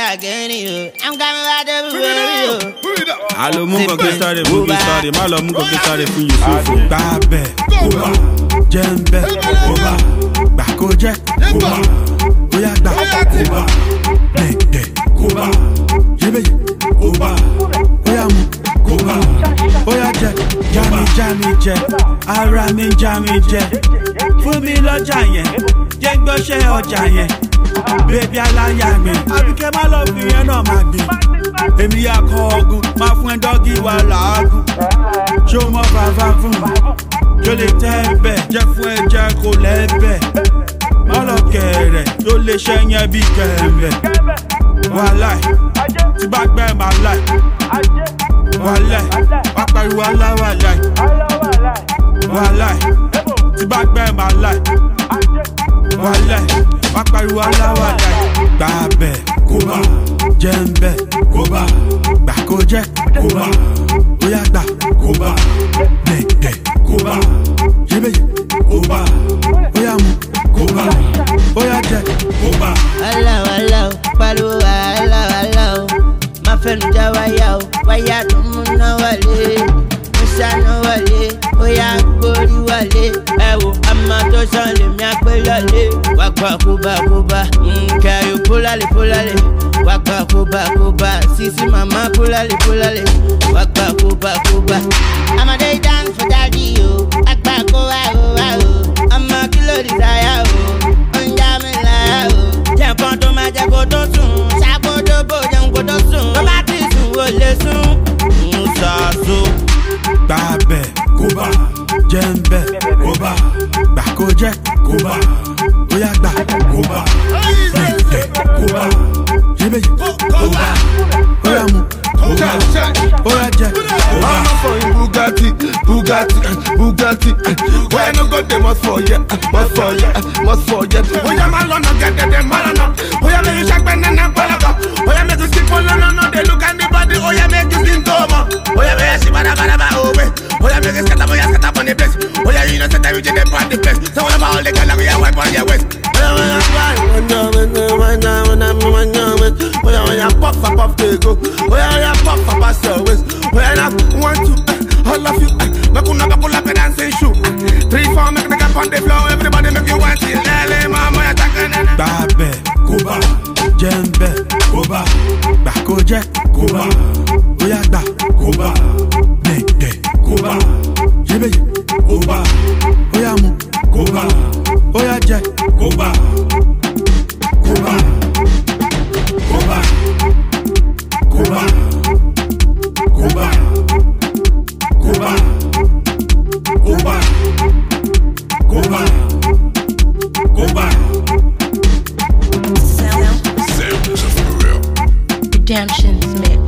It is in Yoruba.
again, you. I'm coming back to you. Allo mungo ke sáré má lọ mungo ke sáré fún Yusufu. Gbà bẹ̀ kó bá jẹ́ ń bẹ̀ kó bá gbà kó jẹ́ kó bá bóyá gbà kó bá gbẹ̀gbẹ̀ kó bá yébèyé kó bá bóyá mu kó bá bóyá jẹ jámi jẹ ara mi jámi jẹ fún mi lọ́jà yẹn jẹ́ gbọ́ṣẹ́ ọjà yẹn bébí aláya mi àbíkẹ́ má lọ fi yẹn náà máa gbìn. Èmi yà kọ ọgùn, máa fún ẹ dọ́gì wà láàgùn. Ṣé o mọ bàbá fún mi? Ṣé o lè tẹ́ bẹ̀? Jẹ́ fún ẹ jẹ́ kó lẹ́bẹ̀. Má lọ kẹ̀rẹ̀ tó lè ṣẹ́yìn bí kẹ̀mẹ̀. Wàláì, tí bá gbẹ́ máa láì. Wàláì, wá pariwo aláwàláì. Wàláì, tí bá gbẹ́ máa láì. Wàláì, wá pariwo aláwàláì. Gbà bẹ̀ kó bá. Jẹ́ ń bẹ̀ kó bá gbà kó jẹ́ kó bá bóyá gbà kó bá gbẹ̀gbẹ̀ kó bá yébèyé kó bá bóyá mu kó bá bóyá jẹ́ kó bá. Wàhálà pariwo wàhálà má fẹ́nu já wáyà tó mú náà wálé musa náà wálé bóyá gbórí wálé ẹ wò àmọ́ tó sàn lèmi àgbé lọ́lé wà gbà kó bá nkẹ́ yóò pólálé. Waka kuba, sisi mama pulale, waka kuba. I'm a day dance for daddy yo, akba kowa, I'm a kilo desire oh, unjame la oh. Jempo to ma jago to sun, sabo do bo jango to sun, baba ti sun wo le sun, musa so. Babe kuba, jembe kuba, bako je kuba, oya gba kuba, kuba. Yébèyé kó bá bóyá mu kó bá bóyá jẹ kó bá. I'm for you Bugatti. Why no go they must for ya. Oya ma lọ no get them malana. Oya make you shake banana palaga. Oya make you skip on no they look at the body. Oya make you sing toma. Oya make you bara owe. Oya make you scatter on the place. Oya you know set time you dey pan the place. So all the girls we are wipe on your waist. Oya puff they go. Oya puff pass your waist. Oya now 1 2 all of you. Bakula dancing shoe. 3 4 make the gap on the floor. Everybody make you want it. Lele mama ya takana. Babe kuba jembe kuba bako je kuba oya gba kuba gbẹgbẹ kuba yébèyé kuba oya mu kuba oya jẹ kuba. Redemption's mix.